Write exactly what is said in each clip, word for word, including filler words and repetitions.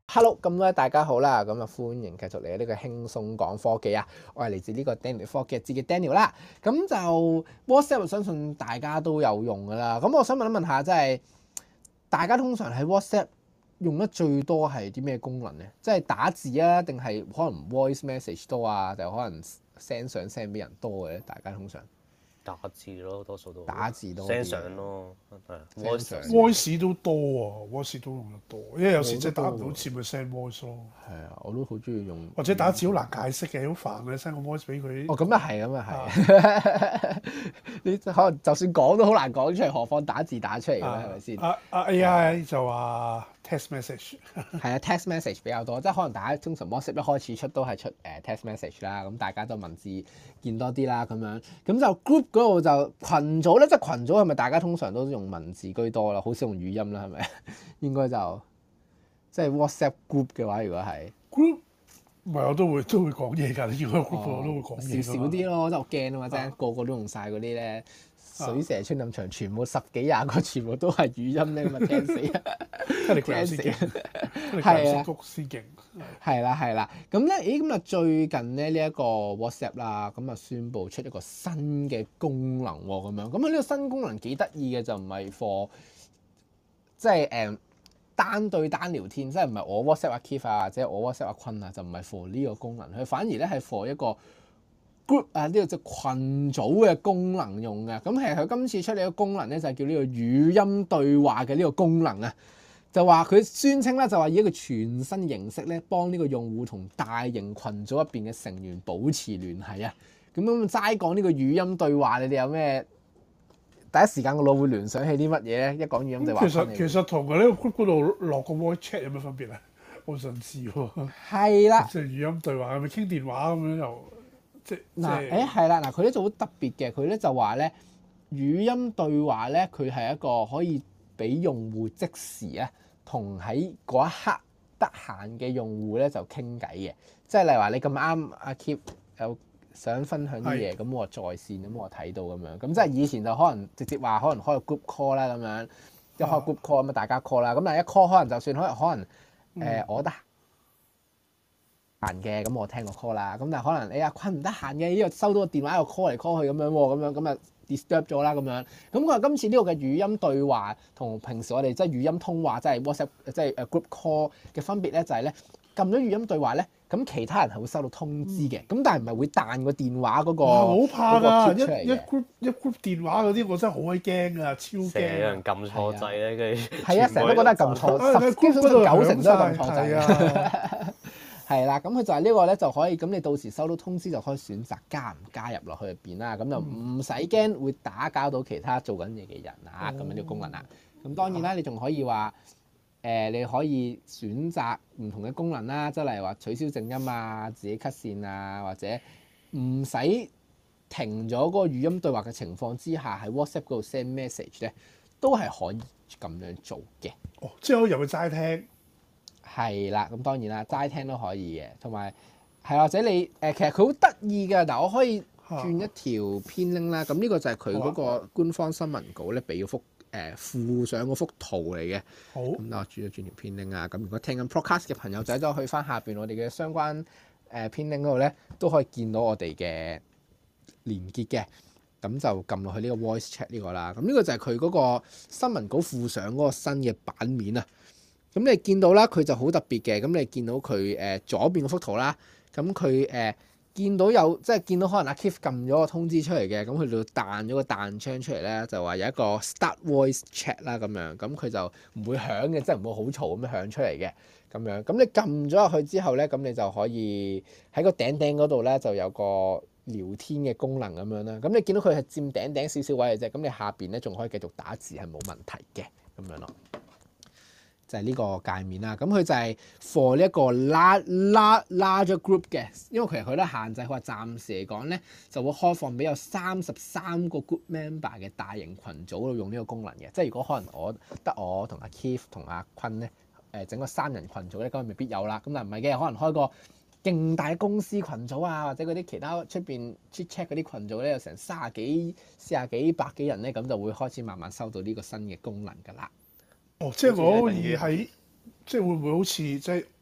Hello，咁咧大家好啦，咁啊歡迎繼續嚟呢個輕鬆講科技啊！我係嚟自呢個 Daniel 科技節嘅 Daniel 啦。咁就 WhatsApp 相信大家都有用噶啦。咁我想問一問下，即係大家通常喺 WhatsApp 用得最多係啲咩功能咧？即係打字啊，定係可能 voice message 多啊，定係可能 send 相 send 俾人多嘅咧？大家通常打字咯，多數都打字多 ，send 相咯，係 send 相 voice 都多啊，voice 都用得多，因為有時真係打唔到字咪 send voice 咯。 係啊，我都好中意用。 或者打字好難解釋嘅，好煩嘅，send 個 voice 俾佢。 哦，咁又係，咁又係。你可能就算講都好難講出嚟，何況打字打出嚟嘅咧？係咪先？ 啊啊 A I 就話 text message。 係啊，text message 比較多，即係可能大家通常 WhatsApp 一開始出都係出誒 text message 啦，咁大家都文字見多啲啦，咁樣咁就 group 嗰度就群組咧，即係群組係咪大家通常都用文字居多啦，好少用語音啦，係咪？應該就即係 WhatsApp group 嘅話，如果係 group 唔係我都會都會講嘢㗎，你叫我 group 我都會講嘢。 少少啲咯，即係我驚啊嘛，即係個個都用晒嗰啲咧。水蛇春咁長，全部十幾廿個，全部都係語音咧，咁啊聽死啊！ 聽死， 係啊， 谷先勁。 係啦係啦，咁咧，咦咁啊最近咧呢一個 WhatsApp 啦，咁啊宣布出一個新嘅功能喎，咁樣，咁啊呢個新功能幾得意嘅，就唔係 for 即係誒單對單聊天，即係唔係我 WhatsApp 阿 Keith 啊，或者我 WhatsApp 阿坤啊，就唔係 for 呢個功能，佢反而咧係 for 一個 group 啊，呢個就群組嘅功能用嘅。咁其實佢今次出嚟嘅功能咧就係叫呢個語音對話嘅呢個功能啊，就話佢宣稱咧就話以一個全新形式咧幫呢個用戶同大型群組入邊嘅成員保持聯繫啊。咁咁齋講呢個語音對話，你哋有咩第一時間個腦會聯想起啲乜嘢咧？一講語音對話， 其實其實同佢呢個 group 嗰度落個 voice chat 有咩分別啊？我想知喎。 係啦， 即係語音對話，係咪傾電話咁樣又？ 嗱，誒係啦，嗱佢咧就好特別嘅，佢咧就話咧語音對話咧，佢係一個可以俾用戶即時啊，同喺嗰一刻得閒嘅用戶咧就傾偈嘅，即係例如話你咁啱阿 Keep 有想分享啲嘢，咁我在線，咁我睇到咁樣，咁即係以前就可能直接話可能開個 group call 啦咁樣，一開 group call 咁啊大家 call 啦，咁但係一 call 可能就算可能可能誒、呃、我得閒嘅，咁我聽個 call 啦。咁但係可能你阿坤唔得閒嘅，呢個收到個電話又 call 嚟 call 去咁樣喎，咁樣咁啊 disturb 咗啦咁樣。咁佢話今次呢個嘅語音對話同平時我哋即係語音通話，即係 WhatsApp 即係誒 group call 嘅分別咧，就係咧撳咗語音對話咧，咁其他人係會收到通知嘅。咁、嗯、但係唔係會彈個電話嗰個？ 好怕㗎！ 一一 group 一 group 電話嗰啲，我真係好鬼驚啊，超驚！ 成日有人撳錯掣咧，跟住係啊，成日都覺得係撳錯，十基本上九成都係撳錯掣啊。係啦，咁佢就係呢個咧就可以，咁你到時收到通知就可以選擇加唔加入落去入邊啦，咁就唔使驚會打攪到其他做緊嘢嘅人啊，咁樣呢個功能啦。咁當然啦，你仲可以話誒、呃，你可以選擇唔同嘅功能啦，即係例如話取消靜音啊、自己 cut 線啊，或者唔使停咗嗰個語音對話嘅情況之下，喺 WhatsApp 嗰度 send message 咧，都係可以咁樣做嘅。 哦，即係可以入去齋聽。 係啦，咁當然啦，齋聽都可以嘅，同埋係或者你誒、呃，其實佢好得意嘅。嗱，我可以轉一條篇 link 啦。咁呢個就係佢嗰個官方新聞稿咧，俾嗰幅誒附上嗰幅圖嚟嘅。 好， 咁我轉一轉條篇 link 啊。咁如果聽緊 podcast 嘅朋友仔都去翻下邊我哋嘅相關誒篇 link 嗰度咧，都可以見到我哋嘅連結嘅。咁就撳落去呢個 voice chat 呢個啦。咁呢個就係佢嗰個新聞稿附上嗰個新嘅版面啊。咁你見到啦，佢就好特別嘅。咁你見到佢誒、呃、左邊嗰幅圖啦，咁佢誒見到有即係見到可能阿 Keith 撳咗個通知出嚟嘅，咁佢就彈咗個彈窗出嚟咧，就話有一個 start voice chat 啦咁樣，咁佢就唔會響嘅，即係唔會好嘈咁樣響出嚟嘅咁樣。咁你撳咗入去之後咧，咁你就可以喺個頂頂嗰度咧就有個聊天嘅功能咁樣啦。咁你見到佢係佔頂頂少少位嘅啫，咁你下邊咧仲可以繼續打字係冇問題嘅咁樣咯。就係呢個界面啦，咁佢就係 for 呢一個 large large larger group 嘅，因為其實佢都限制，佢話暫時嚟講咧就會開放俾有三十三個 group member 嘅大型群組度用呢個功能嘅，即係如果可能我得我同阿 Keith 同阿坤咧誒整個三人群組咧，咁未必有啦，咁但係唔係嘅，可能開個勁大公司群組啊，或者嗰啲其他出邊 chat chat 嗰啲群組咧，有成三十幾、四十幾、百幾人咧，咁就會開始慢慢收到呢個新嘅功能㗎啦。 哦，即係我可以喺，即係會唔會好似即係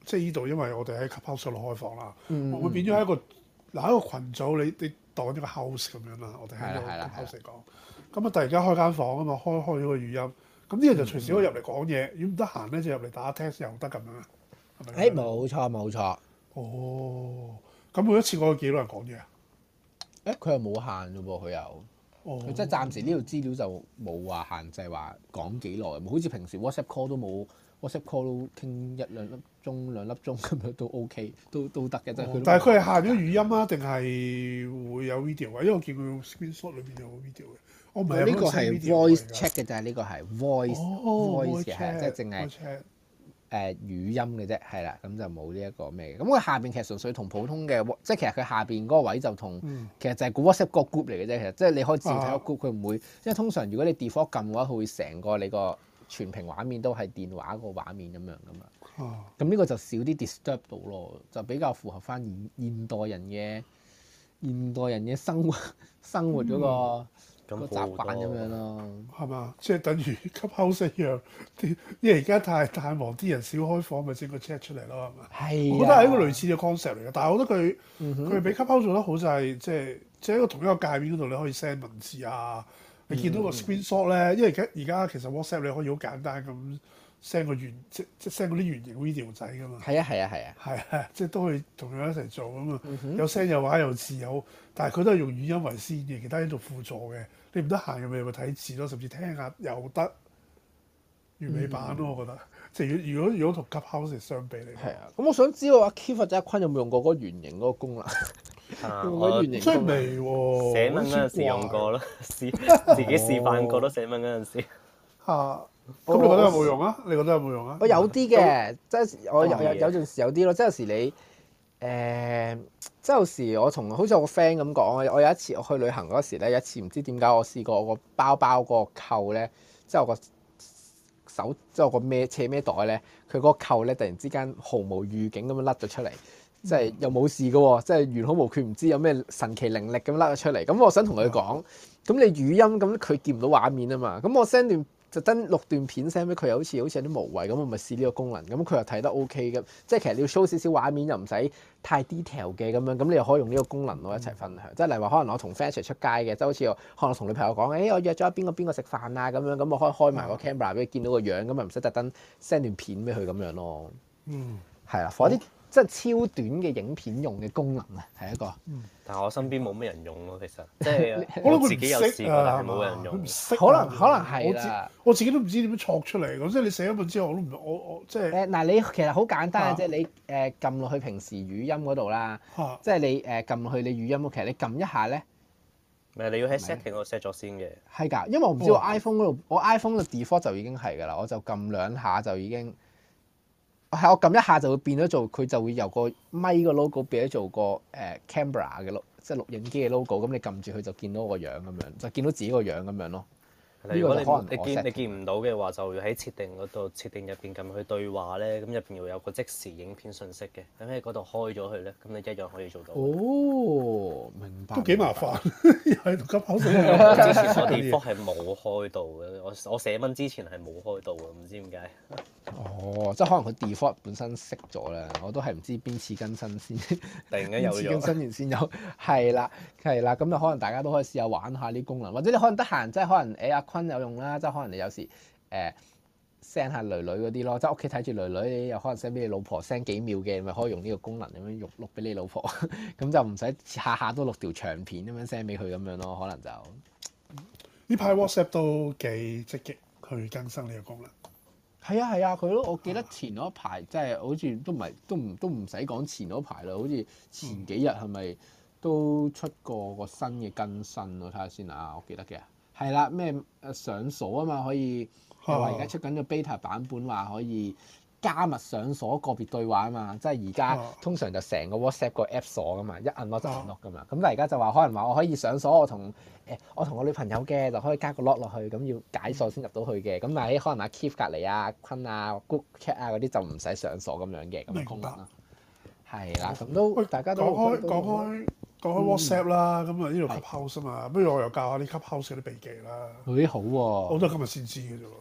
即係呢度，因為我哋喺 Clubhouse 度開房啦， 嗯會唔會變咗係一個嗱一個群組，你你當一個 house 咁樣啦，我哋喺係啦係啦個 house 嚟講，咁啊突然間開間房啊嘛，開開咗個語音，咁呢個就隨時可以入嚟講嘢，如果唔得閒咧就入嚟打 text 又得咁樣啊，係咪？ 誒冇錯冇錯。 哦，咁每一次我有幾多人講嘢啊？ 誒佢又冇限啫噃，佢又哦， 佢即係暫時呢條資料就冇話限制話講幾耐，好似平時 WhatsApp call 都冇 WhatsApp call 都傾一兩粒鐘兩粒鐘咁樣都 OK，都都得嘅，即係佢都冇。 但係佢係限咗語音啊，定係會有 video 啊？因為我見佢 screenshot 裏邊有 video 嘅。我唔係呢個係 voice check 嘅啫，呢個係 voice 哦 voice 嘅係即係淨係 chat 誒語音嘅啫，係啦，咁就冇呢一個咩嘅。咁佢下邊其實純粹同普通嘅，即係其實佢下邊嗰個位就同， 嗯其實就係個 WhatsApp 個 group 嚟嘅啫。其實即係你可以自然睇啊個 group，佢唔會，因為通常如果你 default 撳嘅話，佢會成個你個全屏畫面都係電話個畫面咁樣噶嘛。 啊， 咁呢個就少啲 disturb 到咯，就比較符合翻現現代人嘅現代人嘅生活生活嗰、個。個咁習慣咁樣咯， 係嘛？即係等於 Clubhouse 一樣，啲因為而家太太忙，啲人少開房，咪整個 chat 出嚟咯，係嘛？ 係我覺得係一個類似嘅 concept 嚟嘅，但係我覺得佢嗯哼佢比 Clubhouse 做得好就係即係即係一個同一個界面嗰度，你可以 send 文字啊，你見到個 screenshot 咧，因為而家而家其實 WhatsApp 你可以好簡單咁 send 個圓即即 send 嗰啲圓形 video 仔㗎嘛。 係啊係啊係啊， 係啊，即係都可以同樣一齊做啊嘛， 嗯有聲有畫有字有，但係佢都係用語音為先嘅，其他嘢做輔助嘅。你唔得閒嘅咪咪睇字咯，甚至聽下又得。完美版咯，我覺得。即係如果如果同 Clubhouse 相比嚟講， 係啊。咁我想知道阿 Keith 或者阿坤有冇用過嗰個圓形嗰個功能？ 啊用過我圓形真係功能未喎。 寫文嗰陣時用過咯，試自己示範過咯，寫文嗰陣時。 嚇，咁你覺得有冇用啊？你覺得有冇用啊？ 我有啲嘅，即係我有有哦有陣時有啲咯，即係有時你誒，即係有時我同好似我個 friend 咁講，我有一次我去旅行嗰時咧，有一次唔知點解我試過我個包包嗰個扣咧，即係我個手即係我個孭斜孭袋咧，佢嗰個扣咧突然之間毫無預警咁樣甩咗出嚟。即係又冇事嘅喎，即係完好無缺，唔知有咩神奇靈力咁甩咗出嚟。咁我想同佢講，咁你語音咁佢見唔到畫面啊嘛。咁我 send 段就登錄段片 send 俾佢，又好似好似有啲無謂咁，我咪試呢個功能。咁佢又睇得 OK 嘅，即係其實你要 show 少少畫面又唔使太 detail 嘅咁樣。咁你又可以用呢個功能咯一齊分享。即係例如話可能我同 friend 一齊出街嘅，即係好似我可能我同女朋友講，誒、欸、我約咗邊個邊個食飯啊咁樣，咁我可以開埋個 camera 俾佢見到個樣，咁咪唔使特登 send 段片俾佢咁樣咯。 嗯， 係啦，放啲即係超短嘅影片用嘅功能啊，係一個。 但係我身邊冇乜人用咯，其實即係我諗佢我自己有唔識試過，但啊， 係冇人用佢唔。識啊。 可能可能係我啦自我自己都唔知點樣錯出嚟。咁即係你寫咗文之後，我都唔我我即係誒嗱，你其實好簡單嘅啫， 啊你誒撳落去平時語音嗰度啦， 嚇即係你誒撳落去你語音，其實你撳一下咧唔係你要喺 setting 嗰度 set 咗先嘅。 係㗎，因為我唔知我哦 iPhone 嗰度，我 iPhone 嘅 default 就已經係㗎啦，我就撳兩下就已經係我撳一下就會變咗做佢就會由個咪個 logo 變咗做個誒 camera 嘅 logo，即係錄影機嘅 logo，咁你撳住佢就見到我個樣咁樣，就見到自己個樣咁樣咯。呢個如果你就可能我你見 set 你見唔到嘅話，就要喺設定嗰度設定入邊撳去對話咧，咁入邊會有個即時影片信息嘅，咁喺嗰度開咗佢咧，咁你一樣可以做到。 哦，明白。 都幾麻煩，又係同急口死我之前我 default 係冇開到嘅，我我寫文之前係冇開到嘅，唔知點解。 哦，即係可能佢 default 本身熄咗啦，我都係唔知邊次更新先， 突然間有邊次更咗。 新完先有，係啦係啦，咁就可能大家都可以試下玩下呢功能，或者你可能得閒，即係可能誒阿坤有用啦，即係可能你有時誒 send 下女女嗰啲咯，即係屋企睇住女女，你又可能 send 俾你老婆 send 幾秒嘅，咪可以用呢個功能咁樣錄錄俾你老婆，咁就唔使下下都錄條長片咁樣 send 俾佢咁樣咯，可能就呢排 WhatsApp 都幾積極去更新呢個功能。 係啊係啊，佢都我記得前嗰一排即係好似都唔係都唔都唔使講前嗰排啦，好似前幾日係咪都出過個新嘅更新？我睇下先啊，我記得嘅係啦，咩誒上鎖啊嘛，可以又話而家出緊個 beta 版本，話可以加密上鎖個別對話啊嘛，即係而家通常就成個 WhatsApp 個 app 鎖噶嘛，一摁 lock 就摁 lock 噶嘛，咁但係而家就話可能話我可以上鎖我同誒我同我女朋友嘅，就可以加個 lock 落去，咁要解鎖先入到去嘅，咁但係可能阿 Keith 隔離啊、坤啊、Good Cat 啊嗰啲就唔使上鎖咁樣嘅咁嘅功能啦。係啦，咁都喂， 大家都講開都講開講開 WhatsApp 啦，咁啊呢度係 Clubhouse 啊嘛，不如我又教下啲 Clubhouse 嗰啲秘技啦。 嗰啲好我喎。 都係今日先知嘅啫喎。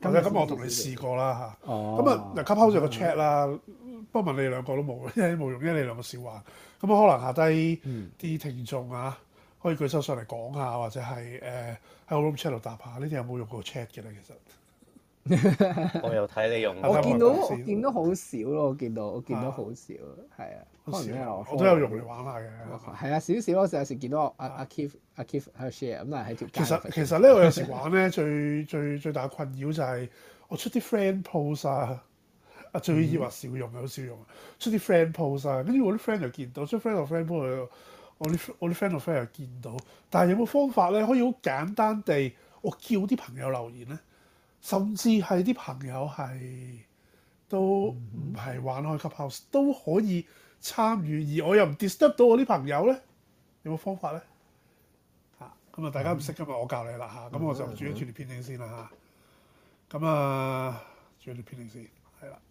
或者咁我同你試過啦嚇。 哦。 咁啊嗱，Clubhouse有個 chat 啦，不過問你哋兩個都冇，因為冇用，因為你兩個少玩。咁可能下低啲聽眾啊，可以舉手上嚟講下，或者係誒喺個 room chat 度答下，呢啲有冇用過 chat 嘅咧？其實我又睇你用過。 我見到我我先見到好少咯，我見到我見到好少，係啊，可好少能因為我我都有用嚟玩下嘅。 係啊，少少咯，有時見到阿阿 Keith 阿 Keith 喺度 share，咁但係喺條街其實其實咧，我有時玩咧，最最最大困擾就係我出啲 friend post 啊，啊最易話少用，好少用啊，出啲 friend post 啊，跟住我啲 friend 又見到，出 friend 同 friend post，我啲我啲 friend 同 friend 又見到，但係有冇方法咧，可以好簡單地，我叫啲朋友留言咧，甚至係啲朋友係都唔係玩開 Clubhouse 都可以參與，而我又唔 disturb 到我啲朋友咧，有冇方法咧？咁啊，大家唔識噶嘛，我教你啦嚇。咁我就轉一轉條編領先啦嚇。咁啊，轉一條編領先，係啦。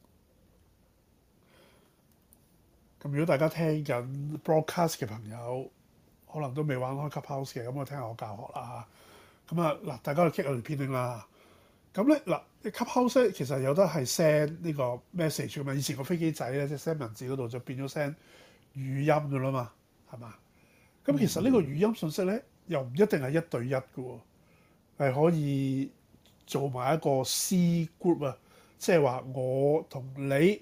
咁如果大家聽緊 broadcast 嘅朋友，可能都未玩開 Clubhouse 嘅，咁我聽下我教學啦嚇。咁啊嗱，大家去 click 我條編領啦。咁咧嗱，你 Clubhouse 咧其實有得係 send 呢個 message 噶嘛。以前個飛機仔咧，即係 send 文字嗰度就變咗 send 語音噶啦嘛，係嘛？咁其實呢個語音信息咧，又唔一定係一對一嘅喎，係可以做埋一個 C group 啊，即係話我同你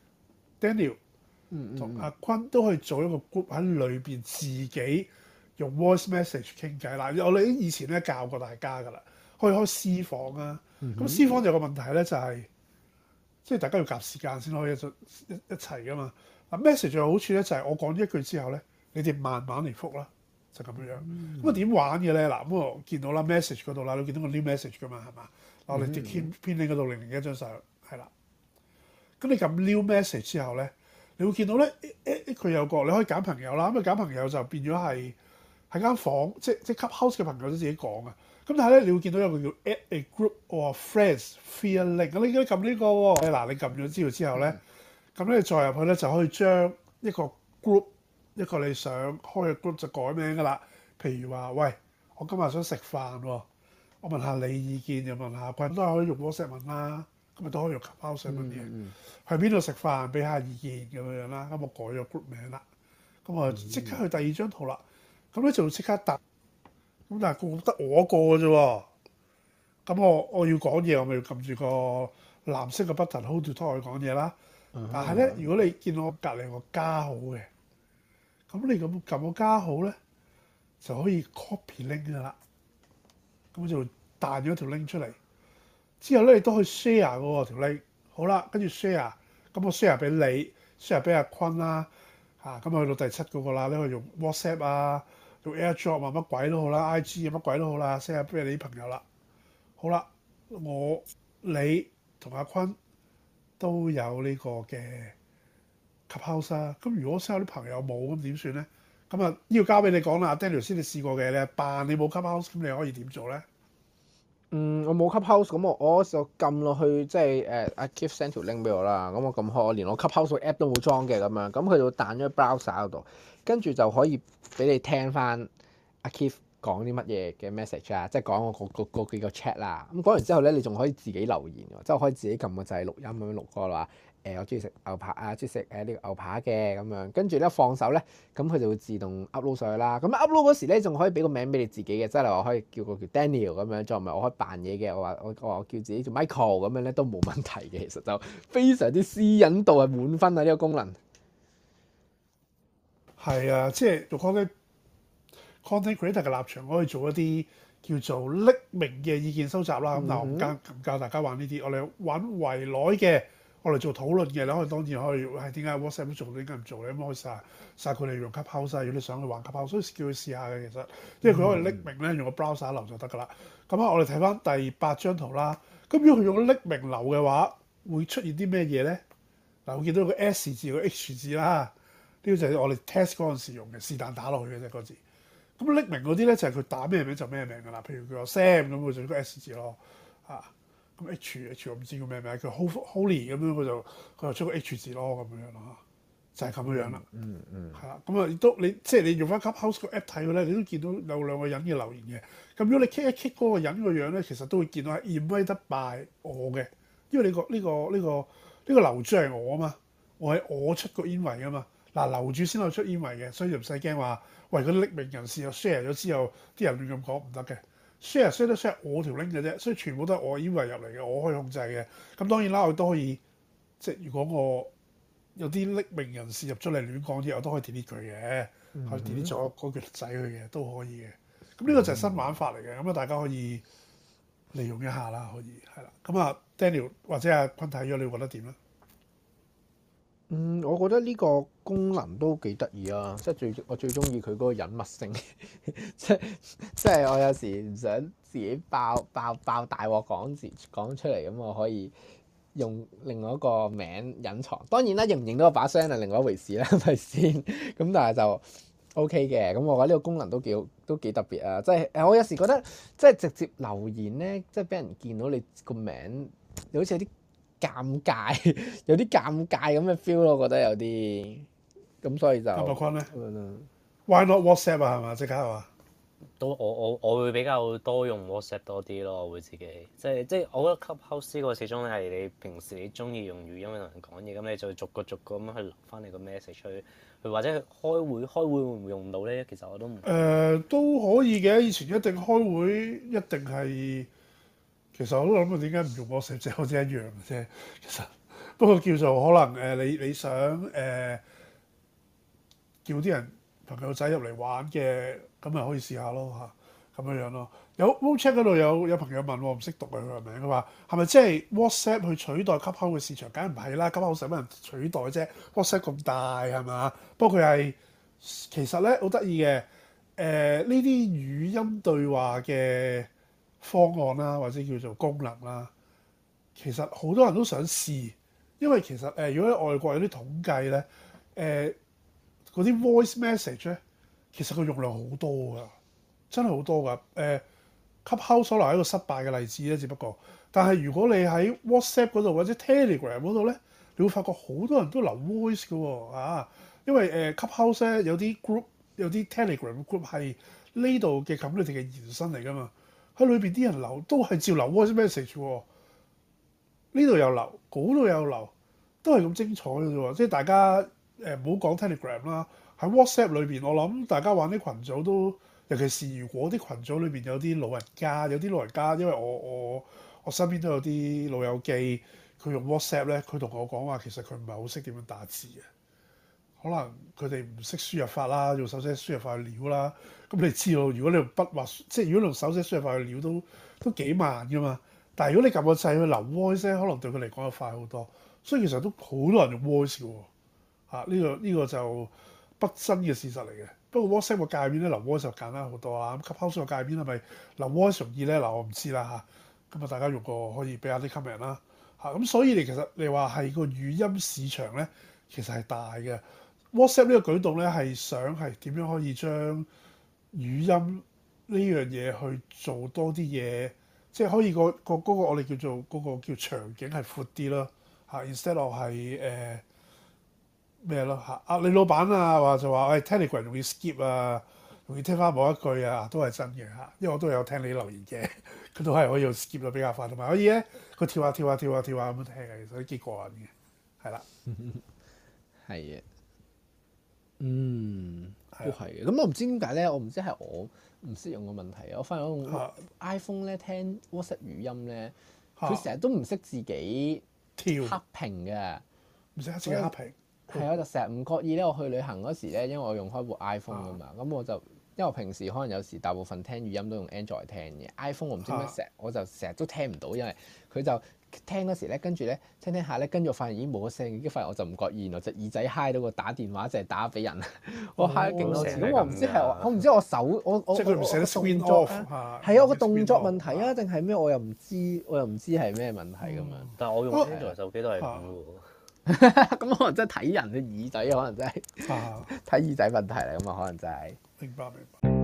Daniel 同阿坤都可以做一個 group 喺裏邊自己用 voice message 傾偈啦。我哋以前咧教過大家㗎啦，可以開私房啊。咁私房有個問題咧就係、是，即係大家要夾時間先可以一一一齊㗎嘛。嗱 message 嘅好處咧就係我講一句之後咧，你哋慢慢嚟覆啦。就咁樣樣，咁啊點玩嘅咧？嗱，咁我見到啦 message 嗰度啦，你見到個 new message 噶嘛，係嘛？嗱，我哋啲編編領嗰度零零一張相，係啦。咁你撳 new message 之後咧，你會見到咧，誒誒佢有個你可以揀朋友啦，咁啊揀朋友就變咗係喺間房，即即 Clubhouse 嘅朋友都自己講啊。咁但係咧，你會見到有個叫 add a group or friends via link，咁你而家撳呢個喎，嗱你撳咗之後之後咧，咁咧再入去咧就可以將一個 group。一個你想開嘅 group 就改名㗎啦，譬如話，喂，我今日想食飯喎，我問下你意見，又問下佢都係可以用 WhatsApp 問啦，咁咪都可以用 Clubhouse 問嘢，嗯嗯、去邊度食飯，俾下意見咁樣樣啦，咁我改咗 group 名啦，咁我即刻去第二張圖啦，咁咧就即刻答，咁但係個得我一個嘅啫喎，咁我我要講嘢，我咪要撳住個藍色嘅 button hold 住拖去講嘢啦，嗯、但係咧，如果你見到我隔離有個加號嘅。咁你咁撳個加號咧，就可以 copy link 㗎啦。咁就彈咗條 link 出嚟。之後咧，你都可以 share 嗰個條 link。好啦，跟住 share，咁我 share 俾你 ，share 俾阿坤啦。嚇，咁啊去到第七嗰個啦，你可以用 WhatsApp 啊，用 AirDrop 啊，乜鬼都好啦 ，I G 啊乜鬼都好啦，share 俾你啲朋友啦。好啦，我你同阿坤都有呢個嘅。Clubhouse 啊，咁如果 send 啲朋友冇咁點算咧？咁啊，呢個交俾你講啦。Daniel 先你試過嘅，你扮你冇 Clubhouse，咁你可以點做咧？ 嗯，我冇 Clubhouse，咁我我就撳落去，即係誒阿 Keith send 條 link 俾我啦。咁我撳開，我連我 Clubhouse 個 app 都冇裝嘅咁樣，咁佢就彈咗 browser 嗰度，跟住就可以俾你聽翻阿 Keith 講啲乜嘢嘅 message 啊，即係講我個個個幾個 chat 啦。咁講完之後咧，你仲可以自己留言喎，即係可以自己撳個掣錄音咁樣錄過啦。誒、呃，我中意食牛扒啊，中意食誒呢個牛扒嘅咁樣，跟住咧放手咧，咁佢就會自動 upload 上去啦。咁 upload 嗰時咧，仲可以俾個名俾你自己嘅，即係例如我可以叫個叫 Daniel 咁樣，再唔係我可以扮嘢嘅，我話我我話叫自己做 Michael 咁樣咧都冇問題嘅。其實就非常之私隱度係滿分啊！呢、這個功能係啊，即係做 content content creator 嘅立場，可以做一啲叫做匿名嘅意見收集啦。咁、嗯、但係我唔教唔教大家玩呢啲，我哋玩圍內嘅。我哋做討論嘅，你可以當然可以係點解 WhatsApp 都做，點解唔做咧？咁可以晒晒佢哋用 Clubhouse，如果你想去玩 Clubhouse，所以叫佢試下嘅其實，因為佢可以匿名咧，用個 browser 流就得㗎啦。咁啊，我哋睇翻第八張圖啦。咁如果佢用匿名流嘅話，會出現啲咩嘢咧？嗱，我見到個 S 字個 H 字啦，呢個就係我哋 test 嗰陣時用嘅，是但打落去嘅啫個字。咁匿名嗰啲咧就係佢打咩名就咩名㗎啦。譬如佢話 Sam 咁，佢就用個 S 字咯，啊。咁 H H 我唔知叫咩名，佢 Holy 咁樣佢就佢就出個 H 字咯咁樣咯， 就係咁樣樣啦。 嗯嗯。 係啦，咁啊亦都你即係你用翻 Clubhouse 個 app 睇佢咧，你都見到有兩個人嘅留言嘅。咁如果你 click 一 click 嗰個人個樣咧，其實都會見到係 invited by 我嘅，因為你、呢個呢、呢個呢、呢個呢、呢個樓主係我啊嘛，我係我出個 invite 啊嘛。嗱，樓主先有出 invite嘅，所以就唔使驚話，喂嗰啲匿名人士又 share 咗之後，啲人亂咁講唔得嘅。share share 都 share 我條 link 嘅啫，所以全部都係我 invite 入嚟嘅，我可以控制嘅。咁當然啦，我都可以即係如果我有啲匿名人士入咗嚟亂講嘢，我都可以 delete 佢嘅，可以 delete 咗嗰橛仔佢嘅都可以嘅。咁呢個就係新玩法嚟嘅，咁啊大家可以利用一下啦，可以係啦。咁啊 Daniel 或者阿坤睇咗，你覺得點咧？ 嗯，我覺得呢個功能都幾得意啊！即係最我最中意佢嗰個隱密性，即係即係我有時唔想自己爆爆爆大鑊講字講出嚟，咁我可以用另外一個名隱藏。當然啦，認唔認到我把聲係另外一回事啦，係咪先？咁但係就 OK 嘅。咁我覺得呢個功能都幾都幾特別啊！即係我有時覺得即係直接留言咧，即係俾人見到你個名，你好似有啲尷尬，有啲尷尬咁嘅 feel 咯，我覺得有啲咁，所以就阿坤咧嗯 ，Why not WhatsApp 啊？係嘛，即刻係嘛？ 都我我我會比較多用 WhatsApp 多啲咯，我會自己即係即係我覺得 Clubhouse 呢個始終係你平時你中意用語音同人講嘢，咁你就逐個逐個咁樣去留翻你個 message 去，去或者開會開會會唔會用到咧？其實我都唔誒、呃、都可以嘅，以前一定開會一定係，其實我都諗過點解唔用 WhatsApp 啫，好似一樣嘅啫。其實不過叫做可能誒、呃、你你想誒、呃、叫啲人朋友仔入嚟玩嘅，咁咪可以試下咯嚇，咁樣樣咯。有 WeChat 嗰度有有朋友問我唔識讀佢個名，佢話係咪即係 WhatsApp 去取代 Clubhouse 嘅市場？梗係唔係啦，Clubhouse使乜人取代啫？WhatsApp 咁大係嘛？不過佢係其實咧好得意嘅，誒呢啲語音對話嘅方案啦，或者叫做功能啦，其實好多人都想試，因為其實誒、呃、如果喺外國有啲統計咧，誒嗰啲 voice message 咧，其實個用量好多㗎，真係好多㗎。誒、呃、Clubhouse 可能係一個失敗嘅例子咧，只不過，但係如果你喺 WhatsApp 嗰度或者 Telegram 嗰度咧，你會發覺好多人都留 voice 㗎喎啊，因為誒、呃、Clubhouse 咧有啲 group 有啲 Telegram group 係呢度嘅 community 嘅延伸嚟㗎嘛，喺裏邊啲人留都係照留 voice message 喎，呢度有留，嗰度有留，都係咁精彩嘅啫喎，即係大家誒唔好講 Telegram 啦，喺 WhatsApp 裏邊，我諗大家玩啲群組都，尤其是如果啲群組裏邊有啲老人家，有啲老人家，因為我我我身邊都有啲老友記，佢用 WhatsApp 咧，佢同我講話其實佢唔係好識點樣打字嘅。可能佢哋唔識輸入法啦，用手寫輸入法去撩啦。咁你知道，如果你用筆畫，即係如果你用手寫輸入法去撩都都幾慢噶嘛。但係如果你撳個掣去留 voice 咧，可能對佢嚟講就快好多。所以其實都好多人用 voice 嘅喎。嚇、啊，呢、呢個呢、呢個就不爭嘅事實嚟嘅。不過 WhatsApp 個界面咧，留 voice 就簡單好多啦。咁 Clubhouse 個界面係咪留 voice 容易咧？嗱，我唔知啦嚇。咁啊，大家用過可以俾下啲 comment 啦。嚇、啊，咁所以你其實你話係個語音市場咧，其實係大嘅。WhatsApp 呢個舉動咧係想係點樣可以將語音呢樣嘢去做多啲嘢，即係可以個個嗰個我哋叫做嗰個叫場景係闊啲咯嚇。Instead of 係誒咩咯嚇？啊，你老闆啊話就話誒 Telegram 容易 skip 啊，容易聽翻某一句啊，都係真嘅嚇。因為我都有聽你留言嘅，佢都係可以用 skip 得比較快，同埋可以咧佢跳下跳下跳下跳下咁樣聽嘅，其實都幾過癮嘅，係啦， 係嘅。嗯，都係嘅。咁我唔知點解咧，我唔知係我唔識用嘅問題啊。我發現我用 iPhone 咧聽 WhatsApp 語音咧，佢成日都唔識自己跳黑屏嘅， 唔識自己黑屏。 係啊，就成日唔覺意咧。我去旅行嗰時咧，因為我用開部 iPhone 㗎嘛，咁我就因為我平時可能有時大部分聽語音都用 Android 聽嘅 iPhone，我唔知點解成日我就成日都聽唔到，因為佢就聽嗰時咧，跟住咧聽聽下咧，跟住我發現已經冇咗聲，跟住發現我就唔覺意，原來隻耳仔嗨到個打電話就係打俾人，我嗨咗勁多次。咁我唔知係我，我唔知我手我我即係佢唔捨得 screen off 啊， 係啊，個動作問題啊，定係咩？我又唔知，我又唔知係咩問題咁樣。 但係我用 Android 手機都係咁喎。 咁可能真係睇人嘅耳仔，可能真係啊， 睇耳仔問題嚟，咁啊可能真係。 明白明白。